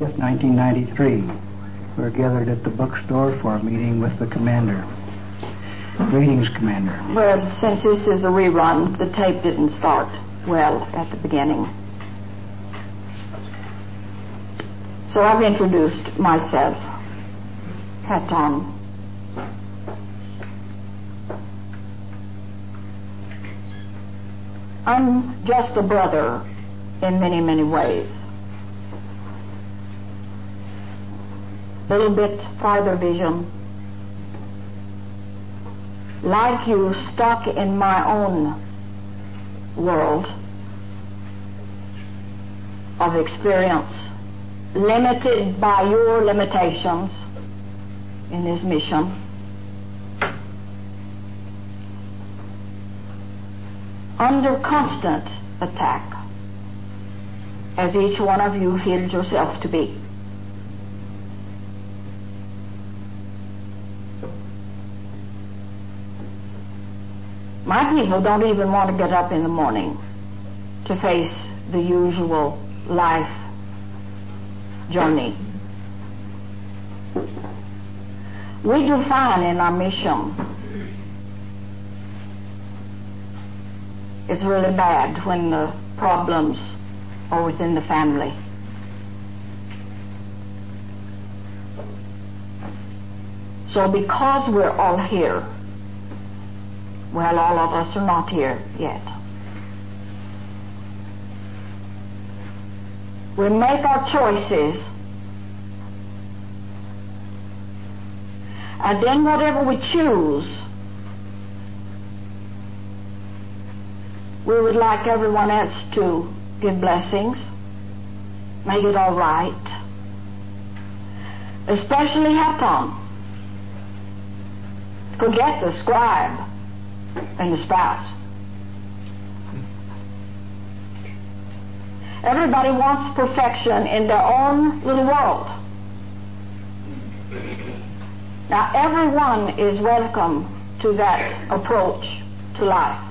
1993. We were gathered at the bookstore for a meeting with the commander. Greetings, Commander. Well, since this is a rerun, the tape didn't start well at the beginning. So I've introduced myself. Hat on. I'm just a brother in many, many ways. Little bit farther vision. Like you, stuck in my own world of experience, limited by your limitations in this mission. Under constant attack, as each one of you feels yourself to be. My people don't even want to get up in the morning to face the usual life journey. We do fine in our mission. It's really bad when the problems are within the family. So because we're all here, well, all of us are not here yet. We make our choices, and then whatever we choose, we would like everyone else to give blessings, make it all right, especially Haton. Forget the scribe and the spouse. Everybody wants perfection in their own little world. Now, everyone is welcome to that approach to life.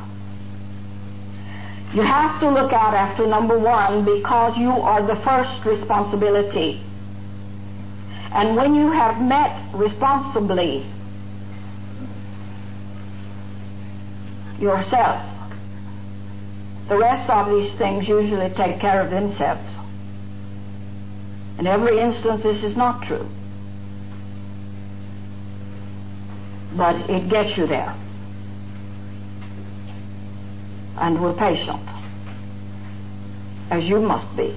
You have to look out after number one because you are the first responsibility. And when you have met responsibly yourself, the rest of these things usually take care of themselves. In every instance, this is not true. But it gets you there. And we're patient, as you must be.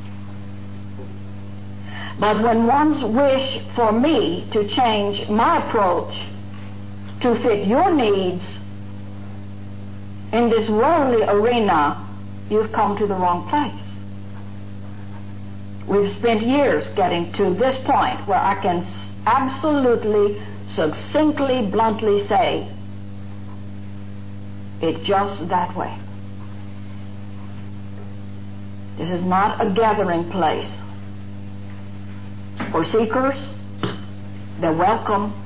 But when one's wish for me to change my approach to fit your needs in this worldly arena, you've come to the wrong place. We've spent years getting to this point where I can absolutely, succinctly, bluntly say, it's just that way. This is not a gathering place for seekers. They're welcome.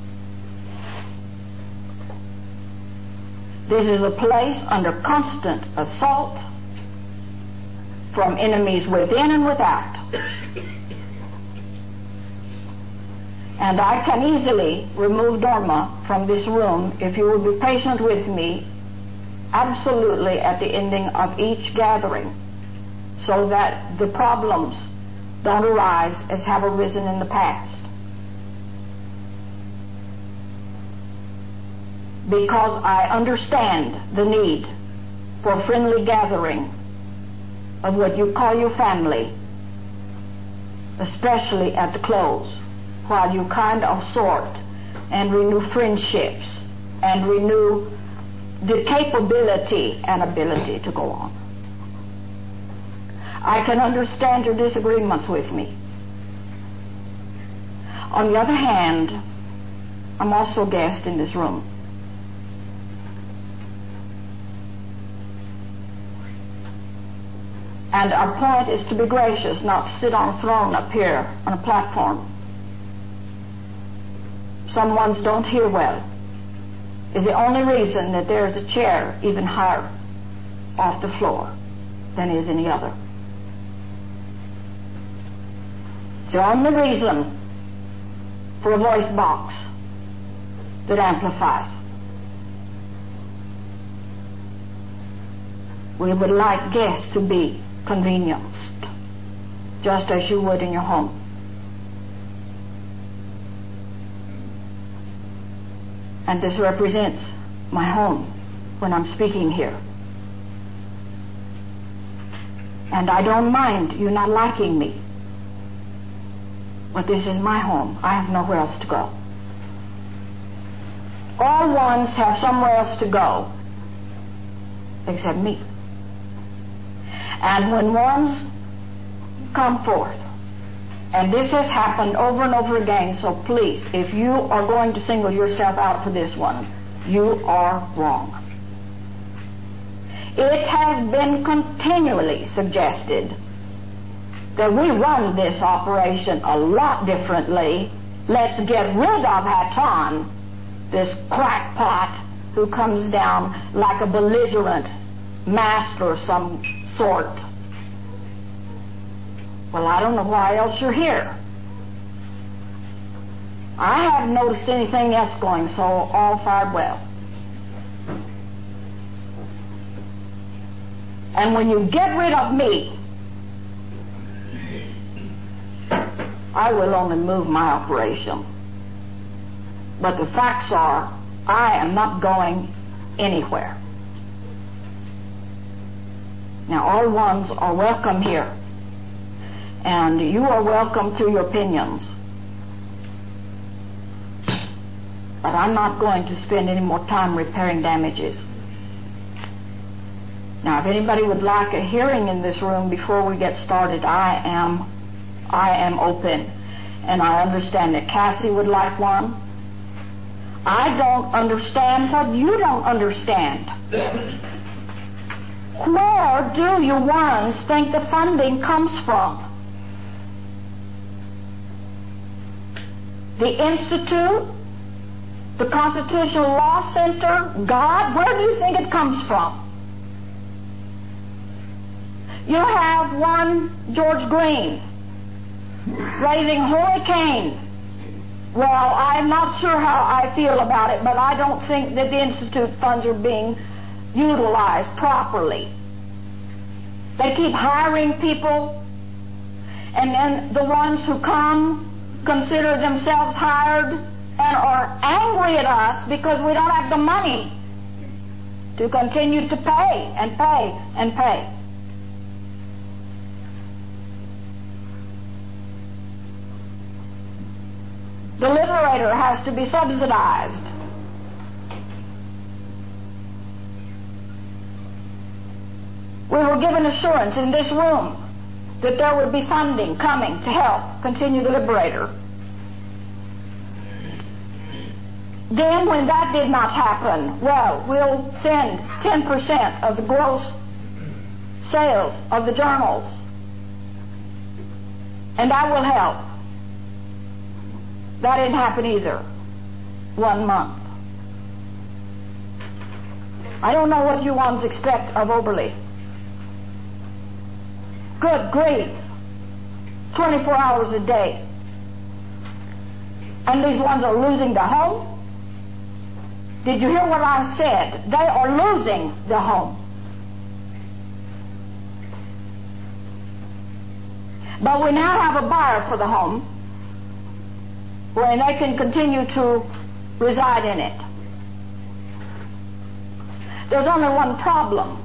This is a place under constant assault from enemies within and without. And I can easily remove Dharma from this room if you will be patient with me absolutely at the ending of each gathering, so that the problems don't arise as have arisen in the past. Because I understand the need for friendly gathering of what you call your family, especially at the close, while you kind of sort and renew friendships and renew the capability and ability to go on. I can understand your disagreements with me. On the other hand, I'm also a guest in this room. And our point is to be gracious, not to sit on a throne up here on a platform. Some ones don't hear well. Is the only reason that there is a chair even higher off the floor than is any other. It's the only reason for a voice box that amplifies. We would like guests to be convenienced, just as you would in your home. And this represents my home when I'm speaking here. And I don't mind you not liking me. But this is my home. I have nowhere else to go. All ones have somewhere else to go except me. And when ones come forth, and this has happened over and over again, so please, if you are going to single yourself out for this one, you are wrong. It has been continually suggested that we run this operation a lot differently. Let's get rid of Hatan, this crackpot who comes down like a belligerent master of some sort. Well, I don't know why else you're here. I haven't noticed anything else going, so all fired well. And when you get rid of me, I will only move my operation. But the facts are, I am not going anywhere. Now, all ones are welcome here. And you are welcome to your opinions. But I'm not going to spend any more time repairing damages. Now, if anybody would like a hearing in this room before we get started, I am open. And I understand that Cassie would like one. I don't understand what you don't understand. Where do you ones think the funding comes from? The Institute? The Constitutional Law Center? God? Where do you think it comes from? You have one George Green raising Holy Cain. Well, I'm not sure how I feel about it, but I don't think that the Institute funds are being utilized properly. They keep hiring people, and then the ones who come consider themselves hired and are angry at us because we don't have the money to continue to pay and pay and pay. The Liberator has to be subsidized. We were given assurance in this room that there would be funding coming to help continue the Liberator. Then when that did not happen, well, we'll send 10% of the gross sales of the journals, and that will help. That didn't happen either. 1 month. I don't know what you ones expect of Oberle. Good grief. 24 hours a day. And these ones are losing their home? Did you hear what I said? They are losing their home. But we now have a buyer for the home, where they can continue to reside in it. There's only one problem.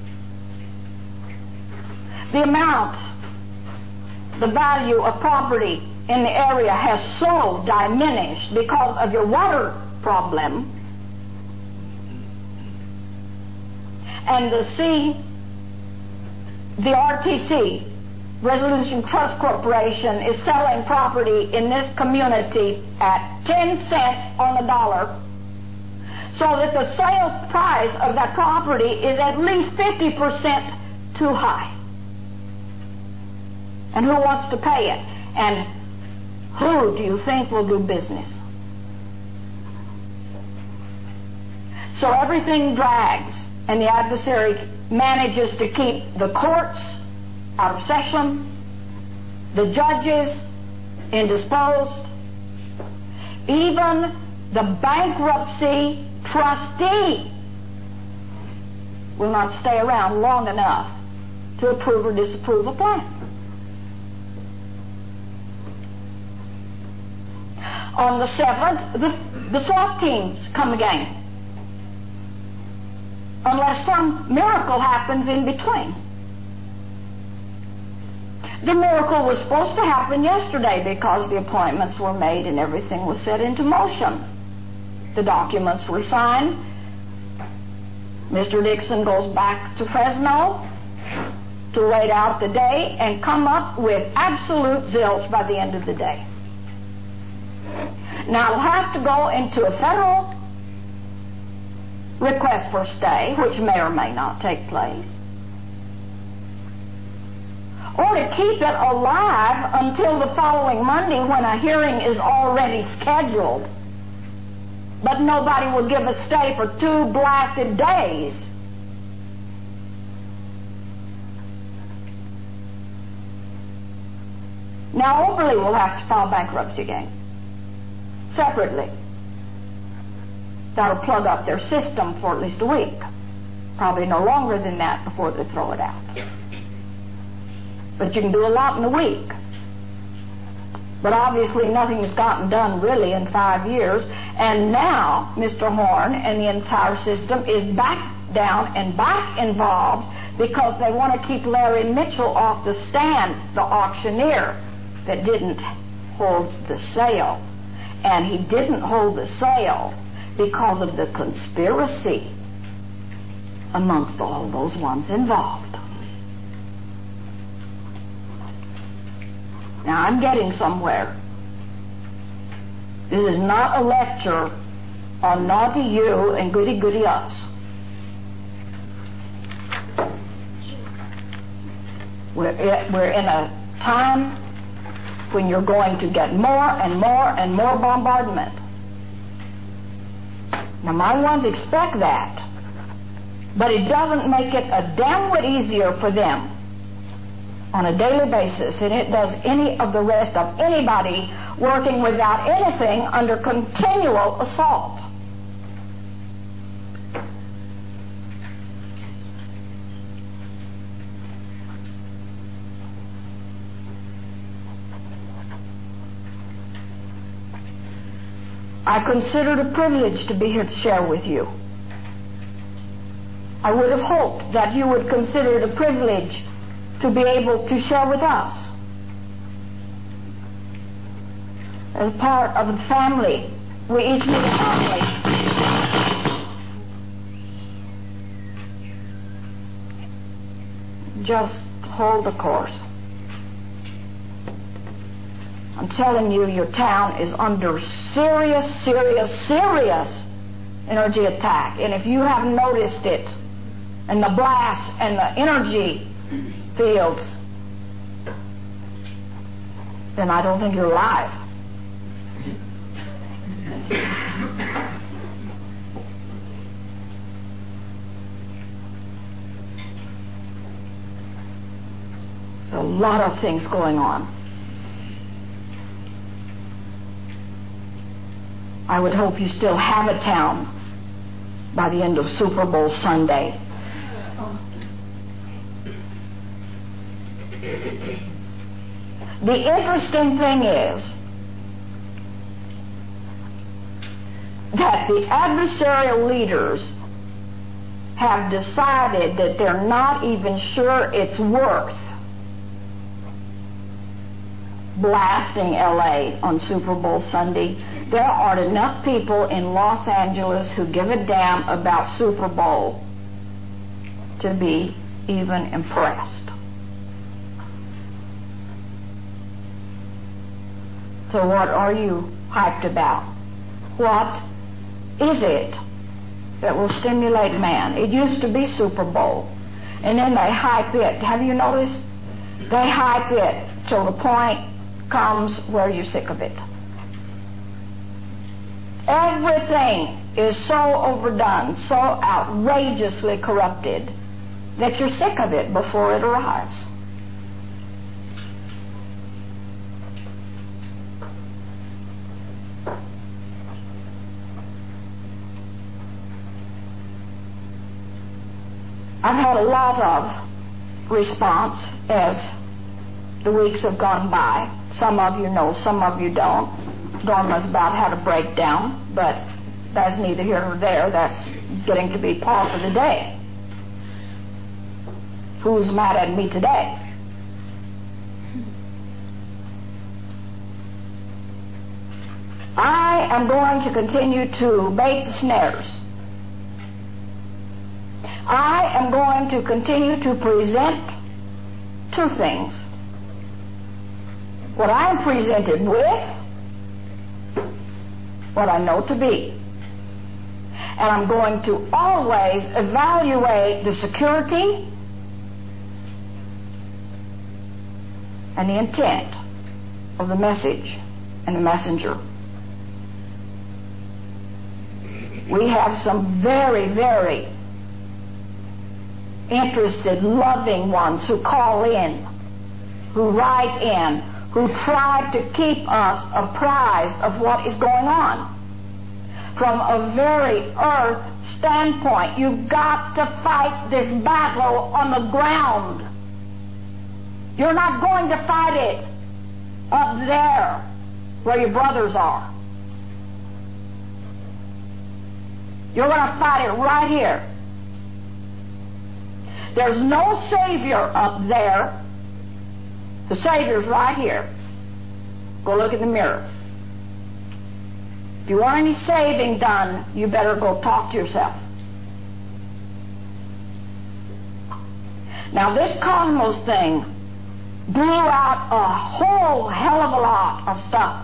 The amount, the value of property in the area has so diminished because of your water problem. And the RTC, Resolution Trust Corporation, is selling property in this community at 10 cents on the dollar, so that the sale price of that property is at least 50% too high. And who wants to pay it? And who do you think will do business? So everything drags, and the adversary manages to keep the courts out of session, the judges indisposed. Even the bankruptcy trustee will not stay around long enough to approve or disapprove a plan. On the 7th, the SWAT teams come again, unless some miracle happens in between. The miracle was supposed to happen yesterday because the appointments were made and everything was set into motion. The documents were signed. Mr. Dixon goes back to Fresno to wait out the day and come up with absolute zilch by the end of the day. Now, we'll have to go into a federal request for stay, which may or may not take place, or to keep it alive until the following Monday when a hearing is already scheduled, but nobody will give a stay for 2 blasted days. Now, Oberly will have to file bankruptcy again, separately. That'll plug up their system for at least a week. Probably no longer than that before they throw it out. But you can do a lot in a week. But obviously nothing's gotten done really in 5 years. And now Mr. Horn and the entire system is back down and back involved because they want to keep Larry Mitchell off the stand, the auctioneer that didn't hold the sale. And he didn't hold the sale because of the conspiracy amongst all those ones involved. Now, I'm getting somewhere. This is not a lecture on naughty you and goody-goody us. We're in a time when you're going to get more and more and more bombardment. Now, my ones expect that, but it doesn't make it a damn whit easier for them on a daily basis than it does any of the rest of anybody working without anything under continual assault. I consider it a privilege to be here to share with you. I would have hoped that you would consider it a privilege to be able to share with us. As part of the family, we each need a family. Just hold the course. I'm telling you, your town is under serious energy attack. And if you haven't noticed it, and the blast and the energy fields, then I don't think you're alive. There's a lot of things going on. I would hope you still have a town by the end of Super Bowl Sunday. The interesting thing is that the adversarial leaders have decided that they're not even sure it's worth blasting LA on Super Bowl Sunday. There aren't enough people in Los Angeles who give a damn about Super Bowl to be even impressed. So what are you hyped about? What is it that will stimulate man? It used to be Super Bowl, and then they hype it. Have you noticed? They hype it till the point comes where you're sick of it. Everything is so overdone, so outrageously corrupted, that you're sick of it before it arrives. I've had a lot of response as the weeks have gone by. Some of you know, some of you don't. Dorma's about had a breakdown, but that's neither here nor there. That's getting to be par for the day. Who's mad at me today? I am going to continue to bait the snares. I am going to continue to present two things. What I am presented with, what I know to be. And I'm going to always evaluate the security and the intent of the message and the messenger. We have some very, very interested, loving ones who call in, who write in, who try to keep us apprised of what is going on. From a very earth standpoint, you've got to fight this battle on the ground. You're not going to fight it up there where your brothers are. You're going to fight it right here. There's no Savior up there. The Savior's right here. Go look in the mirror. If you want any saving done, you better go talk to yourself. Now, this Cosmos thing blew out a whole hell of a lot of stuff.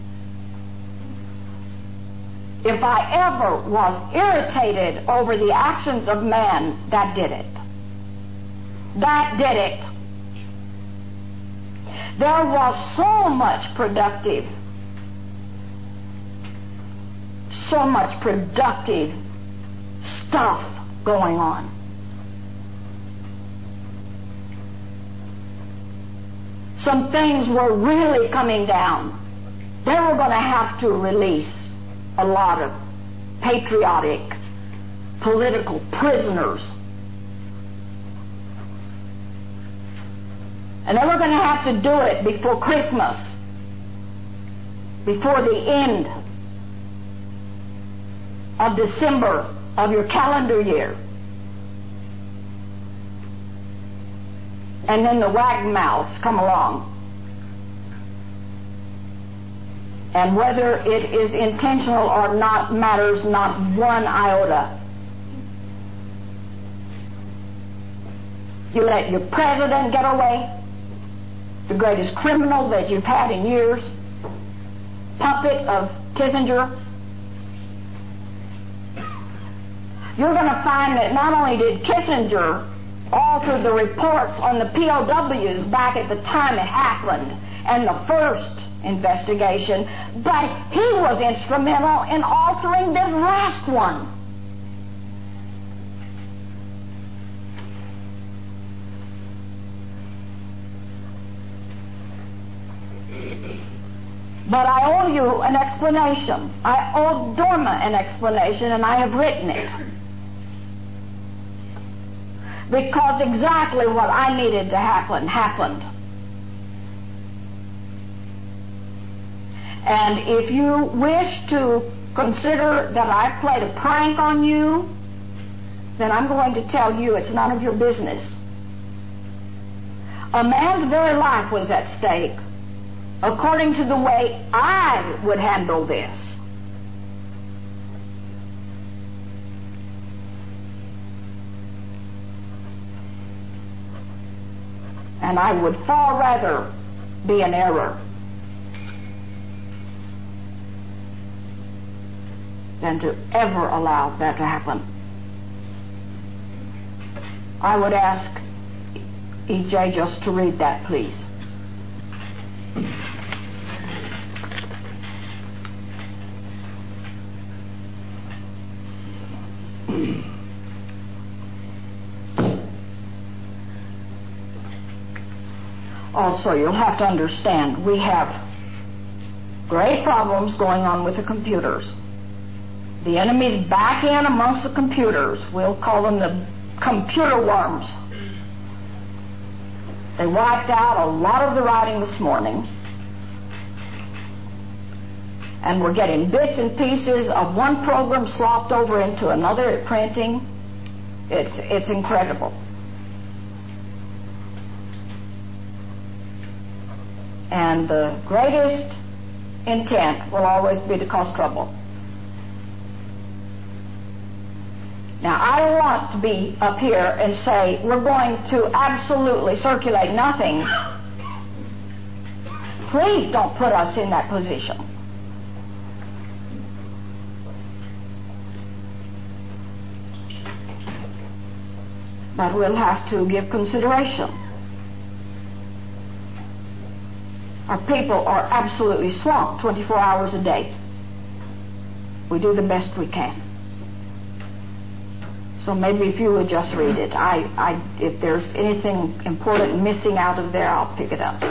If I ever was irritated over the actions of man, that did it. That did it. There was so much productive stuff going on. Some things were really coming down. They were going to have to release a lot of patriotic political prisoners. And they were going to have to do it before Christmas, before the end of December of your calendar year. And then the wagmouths come along. And whether it is intentional or not matters not one iota. You let your president get away, the greatest criminal that you've had in years, puppet of Kissinger. You're going to find that not only did Kissinger alter the reports on the POWs back at the time it happened and the first investigation, but he was instrumental in altering this last one. But I owe you an explanation. I owe Dorma an explanation, and I have written it. Because exactly what I needed to happen happened. And if you wish to consider that I played a prank on you, then I'm going to tell you it's none of your business. A man's very life was at stake, according to the way I would handle this. And I would far rather be in error than to ever allow that to happen. I would ask E.J. just to read that, please. Also, you'll have to understand, we have great problems going on with the computers. The enemy's back in amongst the computers. We'll call them the computer worms. They wiped out a lot of the writing this morning, and we're getting bits and pieces of one program slopped over into another printing. It's incredible. And the greatest intent will always be to cause trouble. Now, I don't want to be up here and say we're going to absolutely circulate nothing. Please don't put us in that position. But we'll have to give consideration. Our people are absolutely swamped 24 hours a day. We do the best we can. So maybe if you would just read it. If there's anything important missing out of there, I'll pick it up.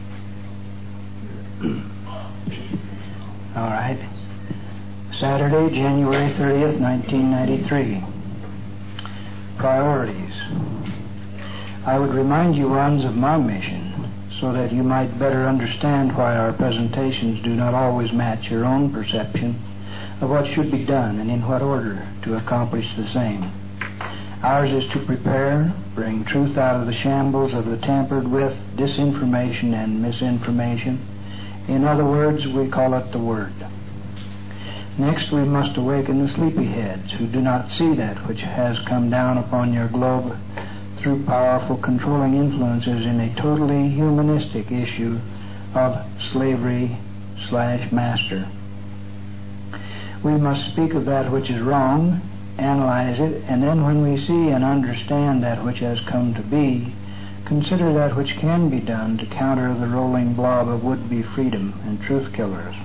All right. Saturday, January 30th, 1993. Priorities. I would remind you ones of my mission so that you might better understand why our presentations do not always match your own perception of what should be done and in what order to accomplish the same. Ours is to prepare, bring truth out of the shambles of the tampered with disinformation and misinformation. In other words, we call it the Word. Next, we must awaken the sleepyheads who do not see that which has come down upon your globe through powerful controlling influences in a totally humanistic issue of slavery/master. We must speak of that which is wrong, analyze it, and then when we see and understand that which has come to be, consider that which can be done to counter the rolling blob of would-be freedom and truth killers.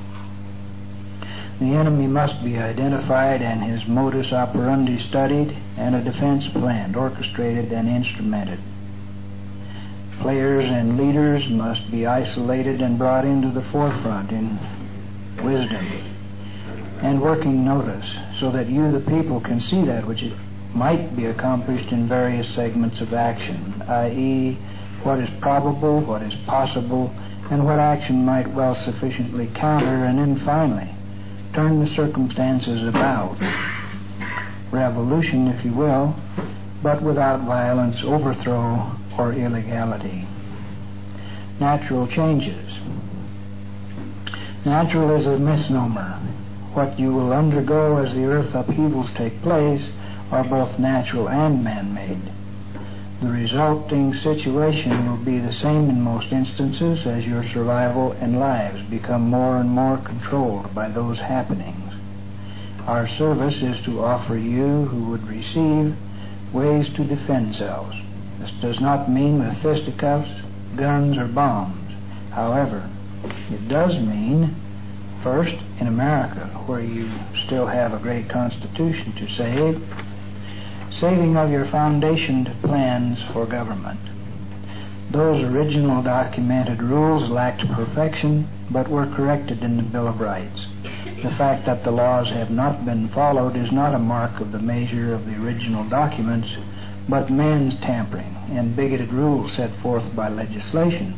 The enemy must be identified and his modus operandi studied, and a defense planned, orchestrated, and instrumented. Players and leaders must be isolated and brought into the forefront in wisdom and working notice, so that you, the people, can see that which might be accomplished in various segments of action, i.e., what is probable, what is possible, and what action might well sufficiently counter, and then finally turn the circumstances about. Revolution, if you will, but without violence, overthrow, or illegality. Natural changes. Natural is a misnomer. What you will undergo as the earth upheavals take place are both natural and man-made. The resulting situation will be the same in most instances as your survival and lives become more and more controlled by those happenings. Our service is to offer you who would receive ways to defend themselves. This does not mean with fisticuffs, guns, or bombs. However, it does mean, first, in America, where you still have a great constitution to save, saving of your foundation plans for government. Those original documented rules lacked perfection, but were corrected in the Bill of Rights. The fact that the laws have not been followed is not a mark of the measure of the original documents, but man's tampering and bigoted rules set forth by legislation.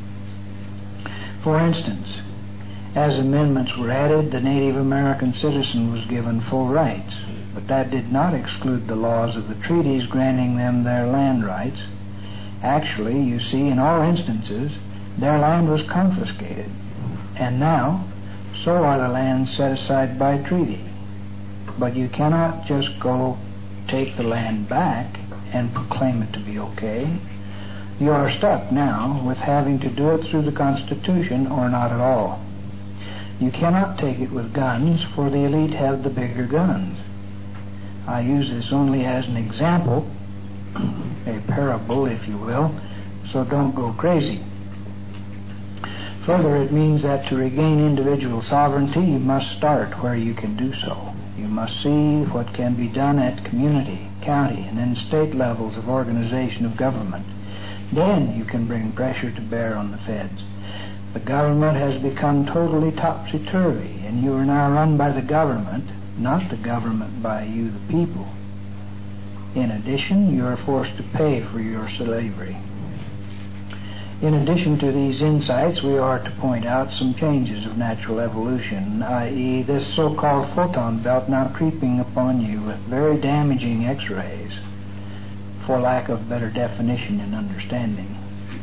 For instance, as amendments were added, the Native American citizen was given full rights, but that did not exclude the laws of the treaties granting them their land rights. Actually, you see, in all instances, their land was confiscated, and now so are the lands set aside by treaty. But you cannot just go take the land back and proclaim it to be okay. You are stuck now with having to do it through the Constitution or not at all. You cannot take it with guns, for the elite have the bigger guns. I use this only as an example, a parable, if you will, so don't go crazy. Further, it means that to regain individual sovereignty, you must start where you can do so. You must see what can be done at community, county, and then state levels of organization of government. Then you can bring pressure to bear on the feds. The government has become totally topsy-turvy, and you are now run by the government, not the government by you, the people. In addition, you are forced to pay for your slavery. In addition to these insights, we are to point out some changes of natural evolution, i.e., this so-called photon belt now creeping upon you with very damaging X-rays, for lack of better definition and understanding.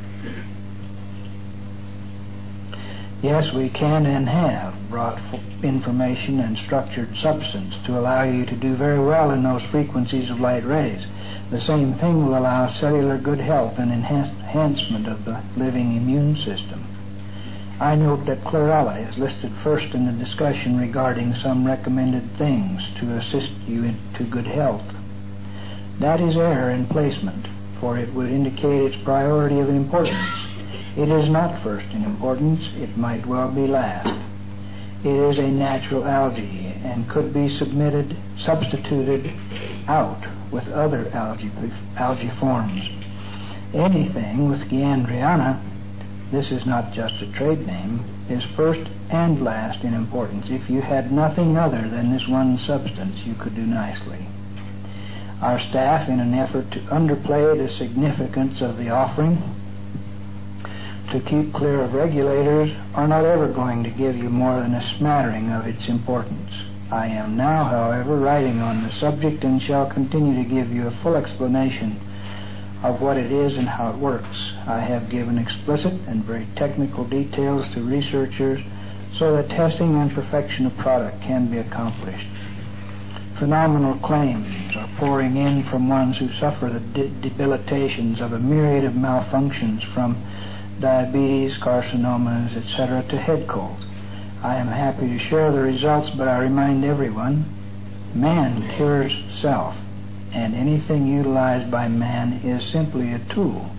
Yes, we can and have brought information and structured substance to allow you to do very well in those frequencies of light rays. The same thing will allow cellular good health and enhancement of the living immune system. I note that chlorella is listed first in the discussion regarding some recommended things to assist you into good health. That is error in placement, for it would indicate its priority of importance. It is not first in importance. It might well be last. It is a natural algae and could be substituted out with other algae forms. Anything with Guiandriana, this is not just a trade name, is first and last in importance. If you had nothing other than this one substance, you could do nicely. Our staff, in an effort to underplay the significance of the offering, to keep clear of regulators, are not ever going to give you more than a smattering of its importance. I am now, however, writing on the subject and shall continue to give you a full explanation of what it is and how it works. I have given explicit and very technical details to researchers so that testing and perfection of product can be accomplished. Phenomenal claims are pouring in from ones who suffer the debilitations of a myriad of malfunctions, from diabetes, carcinomas, etc., to head colds. I am happy to share the results, but I remind everyone, man cures self, and anything utilized by man is simply a tool.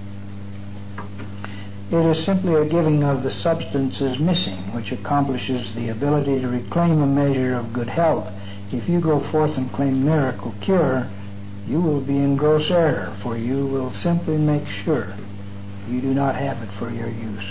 It is simply a giving of the substances missing, which accomplishes the ability to reclaim a measure of good health. If you go forth and claim miracle cure, you will be in gross error, for you will simply make sure you do not have it for your use.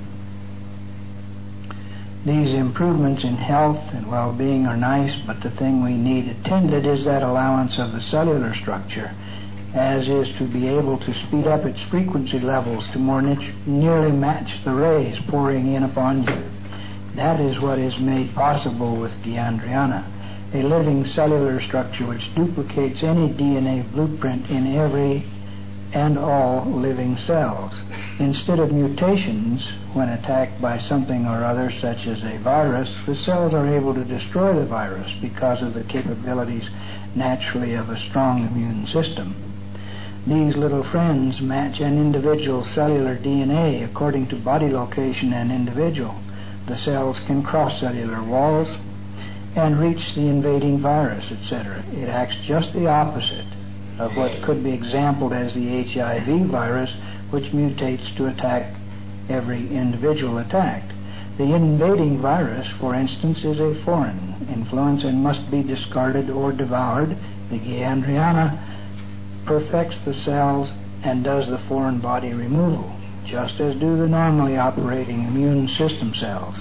These improvements in health and well-being are nice, but the thing we need attended is that allowance of the cellular structure, as is to be able to speed up its frequency levels to more nearly match the rays pouring in upon you. That is what is made possible with Guiandriana, a living cellular structure which duplicates any DNA blueprint in every and all living cells. Instead of mutations, when attacked by something or other, such as a virus, the cells are able to destroy the virus because of the capabilities naturally of a strong immune system. These little friends match an individual's cellular DNA according to body location and individual. The cells can cross cellular walls and reach the invading virus, etc. It acts just the opposite of what could be exampled as the HIV virus, which mutates to attack every individual attacked. The invading virus, for instance, is a foreign influence and must be discarded or devoured. The Guiandriana perfects the cells and does the foreign body removal, just as do the normally operating immune system cells.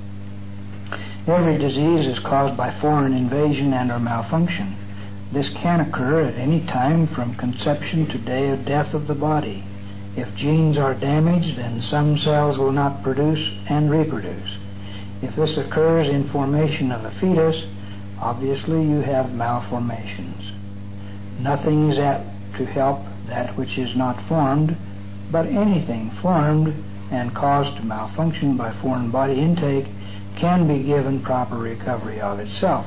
Every disease is caused by foreign invasion and or malfunction. This can occur at any time from conception to day of death of the body. If genes are damaged, then some cells will not produce and reproduce. If this occurs in formation of a fetus, obviously you have malformations. Nothing is apt to help that which is not formed, but anything formed and caused to malfunction by foreign body intake can be given proper recovery of itself.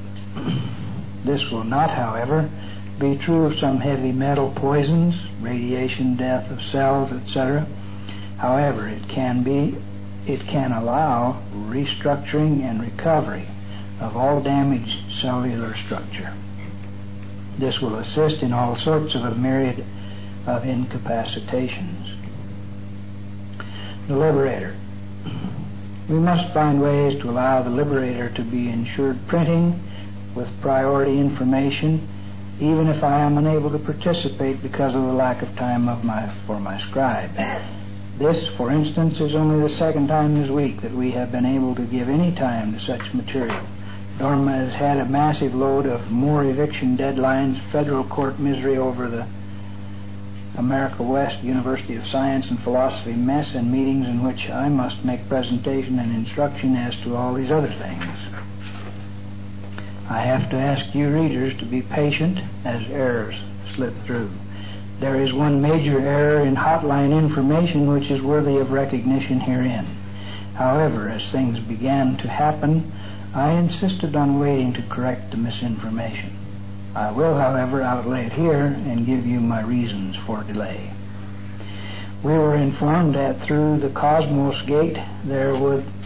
This will not, however, be true of some heavy metal poisons, radiation death of cells, etc. However, it can allow restructuring and recovery of all damaged cellular structure. This will assist in all sorts of a myriad of incapacitations. The Liberator. We must find ways to allow the Liberator to be insured printing with priority information, even if I am unable to participate because of the lack of time for my scribe. This, for instance, is only the second time this week that we have been able to give any time to such material. Dorma has had a massive load of more eviction deadlines, federal court misery over the America West University of Science and Philosophy mess, and meetings in which I must make presentation and instruction as to all these other things. I have to ask you readers to be patient as errors slip through. There is one major error in hotline information which is worthy of recognition herein. However, as things began to happen, I insisted on waiting to correct the misinformation. I will, however, outlay it here and give you my reasons for delay. We were informed that through the Cosmos Gate there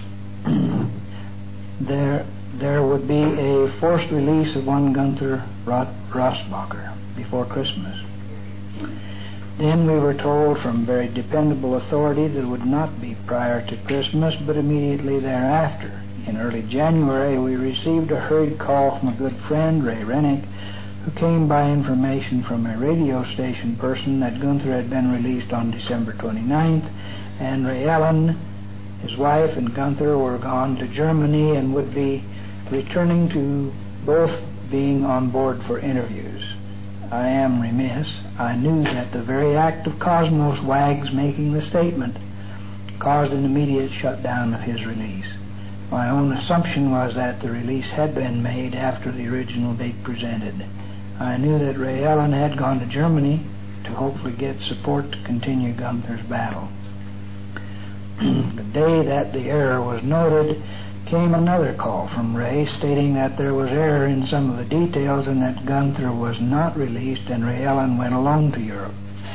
would be a forced release of one Gunther Rossbacher before Christmas. Then we were told from very dependable authority that it would not be prior to Christmas, but immediately thereafter. In early January, we received a hurried call from a good friend, Ray Rennick, who came by information from a radio station person that Gunther had been released on December 29th, and Ray Allen, his wife, and Gunther were gone to Germany and would be returning to both being on board for interviews. I am remiss. I knew that the very act of Cosmos Wags making the statement caused an immediate shutdown of his release. My own assumption was that the release had been made after the original date presented. I knew that Ray Allen had gone to Germany to hopefully get support to continue Gunther's battle. The day that the error was noted, came another call from Ray stating that there was error in some of the details and that Gunther was not released and Ray Allen went alone to Europe.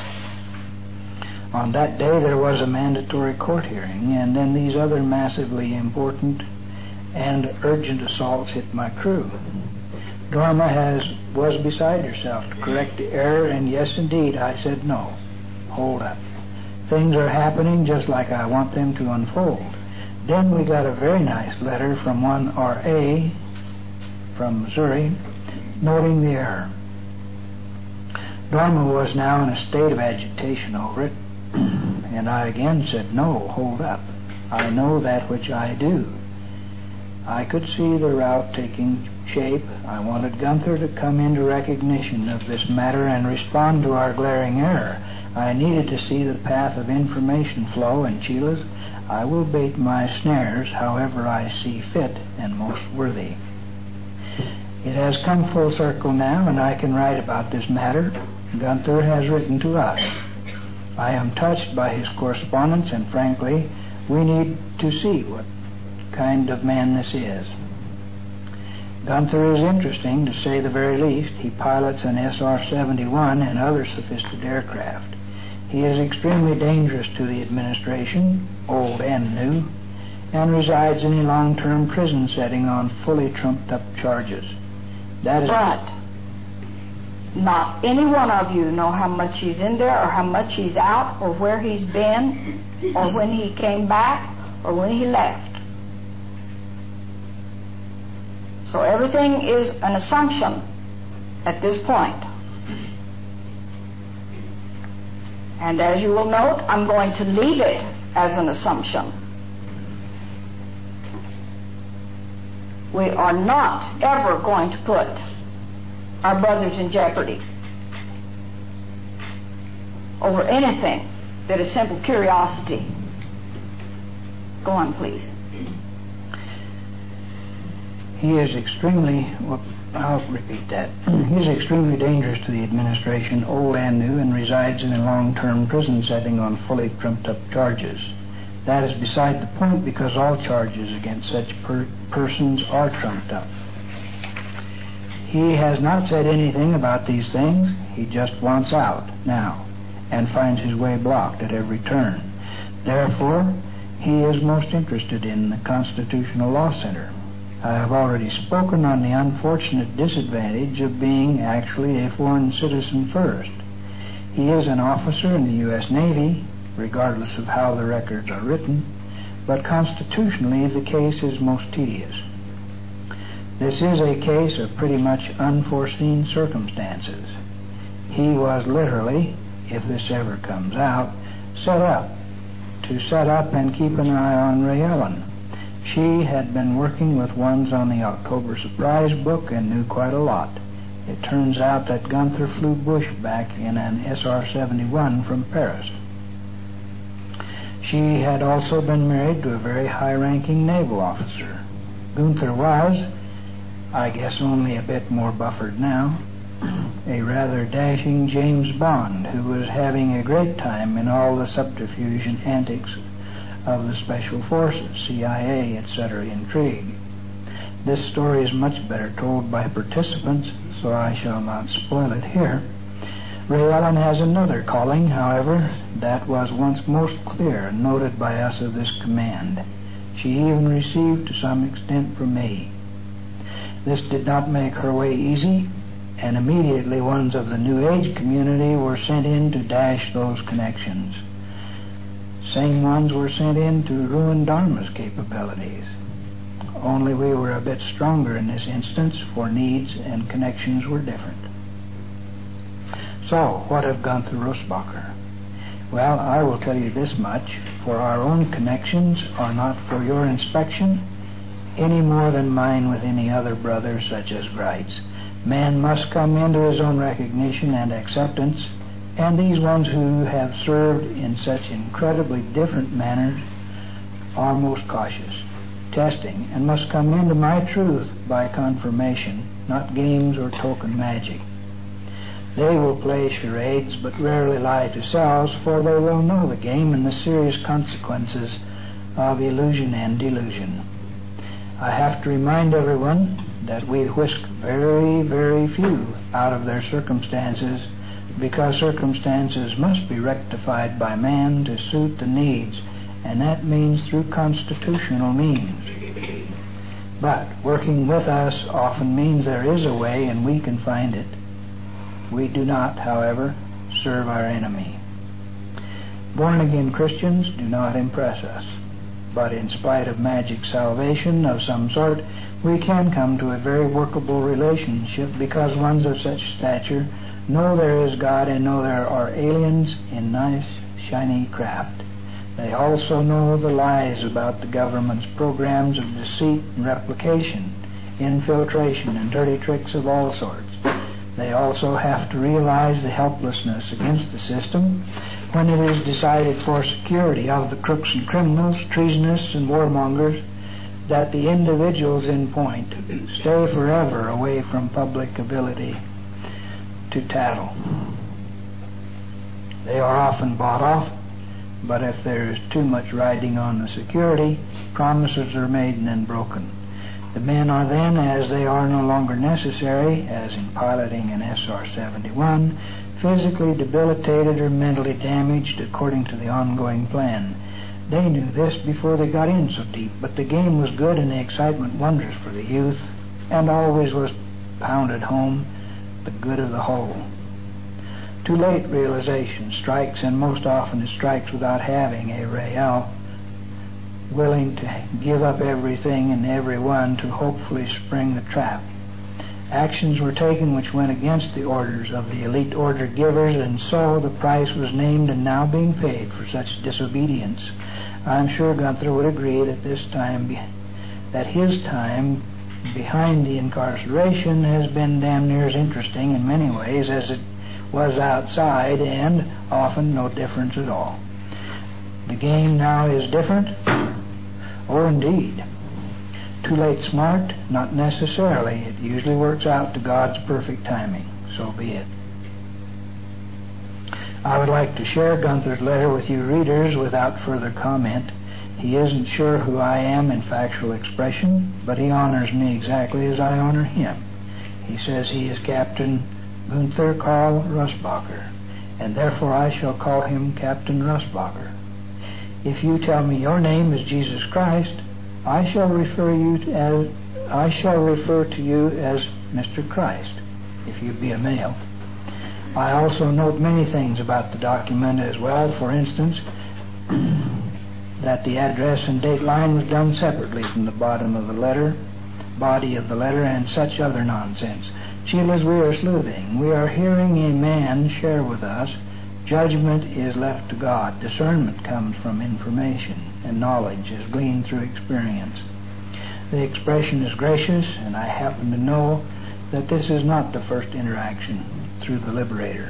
On that day there was a mandatory court hearing, and then these other massively important and urgent assaults hit my crew. Dorma was beside herself to correct the error, and yes indeed, I said no. Hold up. Things are happening just like I want them to unfold. Then we got a very nice letter from one R.A. from Missouri noting the error. Dorma was now in a state of agitation over it, and I again said, no, hold up. I know that which I do. I could see the route taking shape. I wanted Gunther to come into recognition of this matter and respond to our glaring error. I needed to see the path of information flow, and Chila's, I will bait my snares however I see fit and most worthy. It has come full circle now, and I can write about this matter. Gunther has written to us. I am touched by his correspondence, and frankly, we need to see what kind of man this is. Gunther is interesting, to say the very least. He pilots an SR-71 and other sophisticated aircraft. He is extremely dangerous to the administration, old and new, and resides in a long-term prison setting on fully trumped-up charges. That is. But not any one of you know how much he's in there, or how much he's out, or where he's been, or when he came back, or when he left. So everything is an assumption at this point. And as you will note, I'm going to leave it as an assumption. We are not ever going to put our brothers in jeopardy over anything that is simple curiosity. Go on, please. He is I'll repeat that. He is extremely dangerous to the administration, old and new, and resides in a long-term prison setting on fully trumped-up charges. That is beside the point, because all charges against such persons are trumped up. He has not said anything about these things. He just wants out now and finds his way blocked at every turn. Therefore, he is most interested in the Constitutional Law Center. I have already spoken on the unfortunate disadvantage of being actually a foreign citizen first. He is an officer in the U.S. Navy, regardless of how the records are written, but constitutionally the case is most tedious. This is a case of pretty much unforeseen circumstances. He was literally, if this ever comes out, set up and keep an eye on Ray Allen. She had been working with ones on the October Surprise book and knew quite a lot. It turns out that Gunther flew bushback in an SR-71 from Paris. She had also been married to a very high-ranking naval officer. Gunther was, I guess only a bit more buffered now, a rather dashing James Bond who was having a great time in all the subterfuge and antics of the Special Forces, CIA, etc. intrigue. This story is much better told by participants, so I shall not spoil it here. Ray Ellen has another calling, however, that was once most clear and noted by us of this command. She even received to some extent from me. This did not make her way easy, and immediately ones of the New Age community were sent in to dash those connections. Same ones were sent in to ruin Dharma's capabilities. Only we were a bit stronger in this instance, for needs and connections were different. So, what of Gunther Rosbacher? Well, I will tell you this much, for our own connections are not for your inspection, any more than mine with any other brother such as Greitz. Man must come into his own recognition and acceptance, and these ones who have served in such incredibly different manners are most cautious, testing, and must come into my truth by confirmation, not games or token magic. They will play charades, but rarely lie to selves, for they will know the game and the serious consequences of illusion and delusion. I have to remind everyone that we whisk very, very few out of their circumstances, because circumstances must be rectified by man to suit the needs, and that means through constitutional means. But working with us often means there is a way and we can find it. We do not, however, serve our enemy. Born-again Christians do not impress us, but in spite of magic salvation of some sort, we can come to a very workable relationship, because ones of such stature know there is God and know there are aliens in nice, shiny craft. They also know the lies about the government's programs of deceit and replication, infiltration, and dirty tricks of all sorts. They also have to realize the helplessness against the system when it is decided for security of the crooks and criminals, treasonous and warmongers, that the individuals in point stay forever away from public ability to tattle. They are often bought off, but if there is too much riding on the security, promises are made and then broken. The men are then, as they are no longer necessary, as in piloting an SR-71, physically debilitated or mentally damaged according to the ongoing plan. They knew this before they got in so deep, but the game was good and the excitement wondrous for the youth, and always was pounded home the good of the whole. Too late realization strikes, and most often it strikes without having a Rael willing to give up everything and everyone to hopefully spring the trap. Actions were taken which went against the orders of the elite order givers, and so the price was named and now being paid for such disobedience. I'm sure Gunther would agree that his time behind the incarceration has been damn near as interesting in many ways as it was outside, and often no difference at all. The game now is different? Oh, indeed. Too late smart? Not necessarily. It usually works out to God's perfect timing. So be it. I would like to share Gunther's letter with you readers without further comment. He isn't sure who I am in factual expression, but he honors me exactly as I honor him. He says he is Captain Gunther Karl Rosbacher, and therefore I shall call him Captain Rosbacher. If you tell me your name is Jesus Christ, I shall refer to you as Mr. Christ, if you be a male. I also note many things about the document as well. For instance, that the address and date line was done separately from the body of the letter, and such other nonsense. Chilas, we are sleuthing. We are hearing a man share with us. Judgment is left to God. Discernment comes from information. and knowledge is gleaned through experience. The expression is gracious, and I happen to know that this is not the first interaction through the Liberator.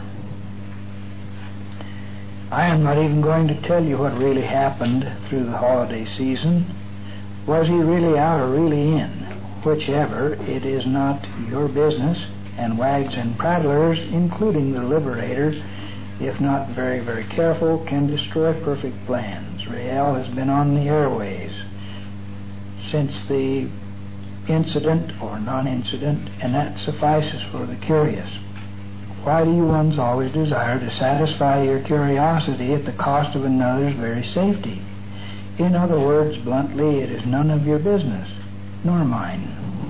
I am not even going to tell you what really happened through the holiday season. Was he really out or really in? Whichever, it is not your business, and wags and prattlers, including the Liberator, if not very, very careful, can destroy perfect plans. Rael has been on the airways since the incident or non-incident, and that suffices for the curious. Why do you ones always desire to satisfy your curiosity at the cost of another's very safety? In other words, bluntly, it is none of your business, nor mine.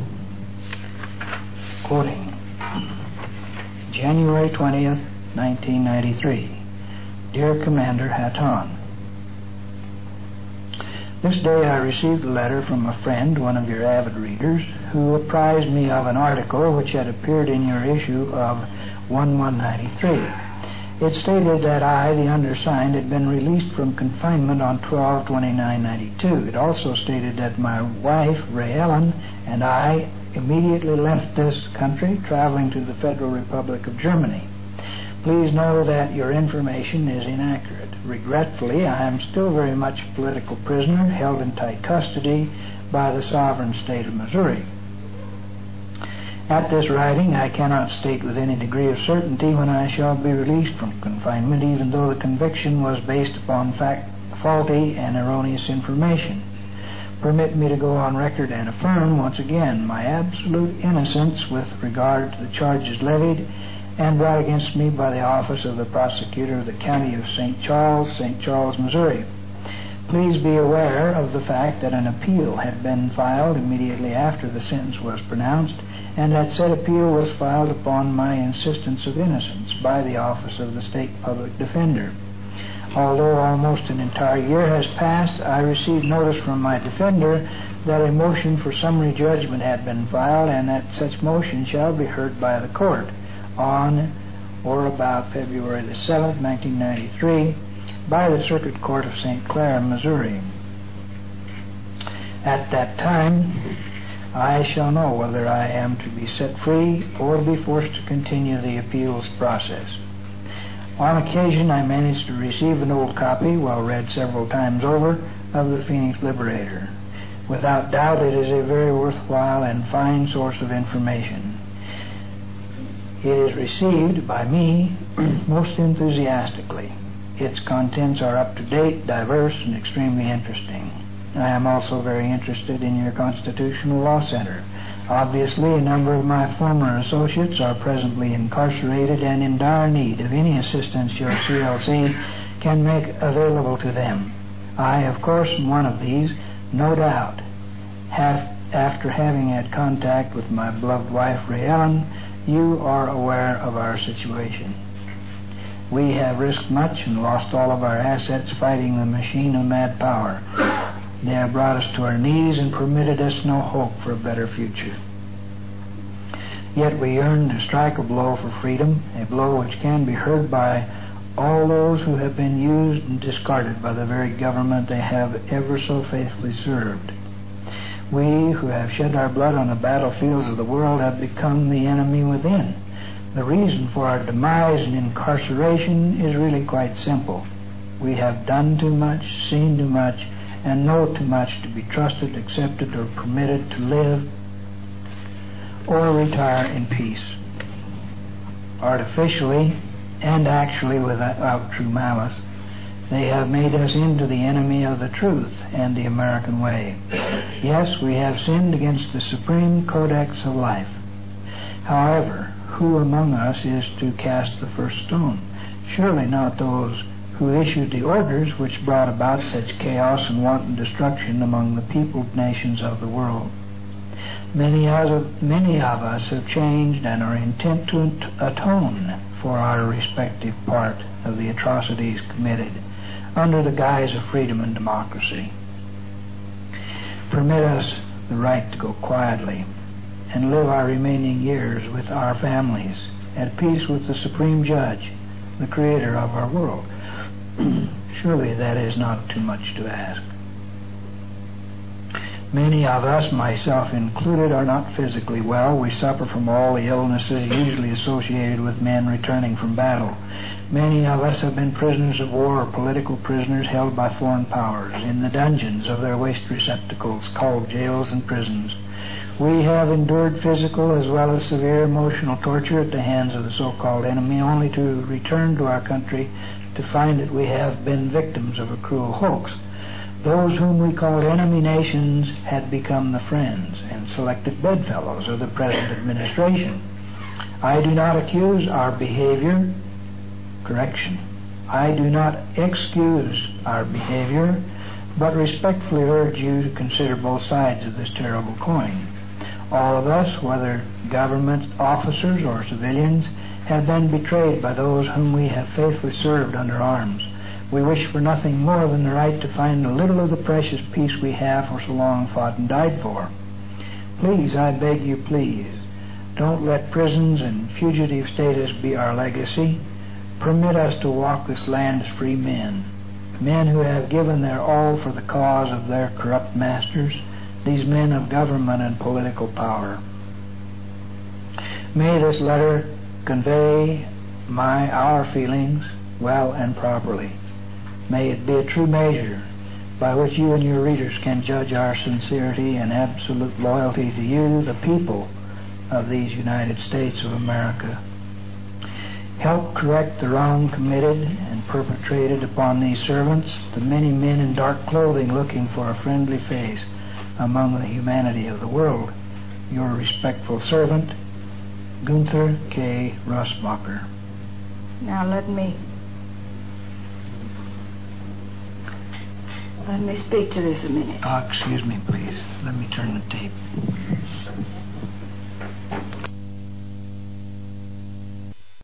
Quoting, January 20th, 1993. Dear Commander Hatton, this day I received a letter from a friend, one of your avid readers, who apprised me of an article which had appeared in your issue of 1/193. It stated that I, the undersigned, had been released from confinement on 12/29/92. It also stated that my wife, Ray Ellen, and I immediately left this country, traveling to the Federal Republic of Germany. Please know that your information is inaccurate. Regretfully, I am still very much a political prisoner, held in tight custody by the sovereign state of Missouri. At this writing, I cannot state with any degree of certainty when I shall be released from confinement, even though the conviction was based upon faulty and erroneous information. Permit me to go on record and affirm once again my absolute innocence with regard to the charges levied and brought against me by the office of the prosecutor of the county of St. Charles, Missouri. Please be aware of the fact that an appeal had been filed immediately after the sentence was pronounced, and that said appeal was filed upon my insistence of innocence by the office of the state public defender. Although almost an entire year has passed, I received notice from my defender that a motion for summary judgment had been filed, and that such motion shall be heard by the court on or about February the 7th, 1993, by the Circuit Court of St. Clair, Missouri. At that time, I shall know whether I am to be set free or be forced to continue the appeals process. On occasion, I managed to receive an old copy, well read several times over, of the Phoenix Liberator. Without doubt, it is a very worthwhile and fine source of information. It is received by me most enthusiastically. Its contents are up-to-date, diverse, and extremely interesting. I am also very interested in your Constitutional Law Center. Obviously, a number of my former associates are presently incarcerated and in dire need of any assistance your CLC can make available to them. I, of course, am one of these, no doubt. After having had contact with my beloved wife, Ray Ellen, you are aware of our situation. We have risked much and lost all of our assets fighting the machine of mad power. They have brought us to our knees and permitted us no hope for a better future. Yet we yearn to strike a blow for freedom, a blow which can be heard by all those who have been used and discarded by the very government they have ever so faithfully served. We who have shed our blood on the battlefields of the world have become the enemy within. The reason for our demise and incarceration is really quite simple. We have done too much, seen too much, and know too much to be trusted, accepted, or permitted to live or retire in peace. Artificially, and actually without true malice, they have made us into the enemy of the truth and the American way. Yes, we have sinned against the supreme codex of life. However, who among us is to cast the first stone? Surely not those who issued the orders which brought about such chaos and wanton destruction among the peopled nations of the world. Many of us have changed and are intent to atone for our respective part of the atrocities committed under the guise of freedom and democracy. Permit us the right to go quietly and live our remaining years with our families at peace with the Supreme Judge, the Creator of our world. Surely that is not too much to ask. Many of us, myself included, are not physically well. We suffer from all the illnesses usually associated with men returning from battle. Many of us have been prisoners of war or political prisoners held by foreign powers in the dungeons of their waste receptacles called jails and prisons. We have endured physical as well as severe emotional torture at the hands of the so-called enemy, only to return to our country to find that we have been victims of a cruel hoax. Those whom we called enemy nations had become the friends and selected bedfellows of the present administration. I do not accuse our behavior. I do not excuse our behavior, but respectfully urge you to consider both sides of this terrible coin. All of us, whether government officers or civilians, have been betrayed by those whom we have faithfully served under arms. We wish for nothing more than the right to find a little of the precious peace we have for so long fought and died for. Please, I beg you, please, don't let prisons and fugitive status be our legacy. Permit us to walk this land as free men, men who have given their all for the cause of their corrupt masters, these men of government and political power. May this letter convey our feelings well and properly. May it be a true measure by which you and your readers can judge our sincerity and absolute loyalty to you, the people of these United States of America. Help correct the wrong committed and perpetrated upon these servants, the many men in dark clothing looking for a friendly face among the humanity of the world. Your respectful servant, Gunther K. Russbacher. Now let me speak to this a minute. Excuse me, please. Let me turn the tape.